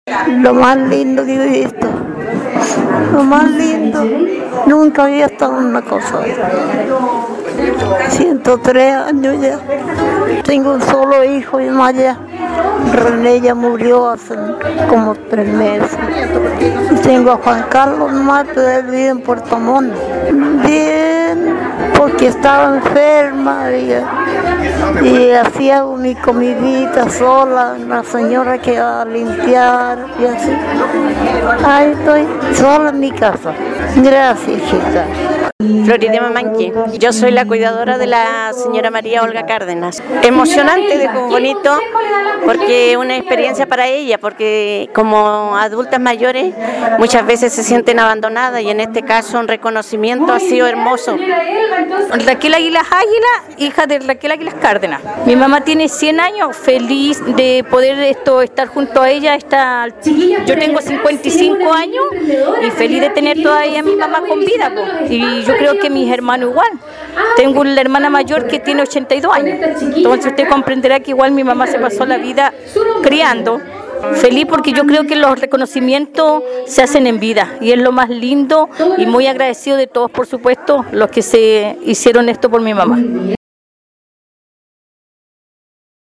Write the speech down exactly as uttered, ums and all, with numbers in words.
Lo más lindo que he visto, lo más lindo, nunca había estado en una cosa así. ciento tres años ya, tengo un solo hijo y más ya. René ya murió hace como tres meses. Y tengo a Juan Carlos más, pero él vive en Puerto Montt. Bien, porque estaba enferma y, y hacía mi comidita sola, la señora que iba a limpiar y así. Ahí estoy sola en mi casa. Gracias, chica. Floridema Manqui. Yo soy la cuidadora de la señora María Olga Cárdenas. Emocionante, de muy bonito, porque es una experiencia para ella, porque como adultas mayores muchas veces se sienten abandonadas y en este caso un reconocimiento ha sido hermoso. Raquel Águilas Águila, hija de Raquel Águilas Cárdenas. Mi mamá tiene cien años, feliz de poder esto estar junto a ella. Está, yo tengo cincuenta y cinco años y feliz de tener todavía a mi mamá con vida, po. Y yo creo que mis hermanos igual. Tengo una hermana mayor que tiene ochenta y dos años. Entonces usted comprenderá que igual mi mamá se pasó la vida criando. Feliz porque yo creo que los reconocimientos se hacen en vida y es lo más lindo y muy agradecido de todos, por supuesto, los que se hicieron esto por mi mamá.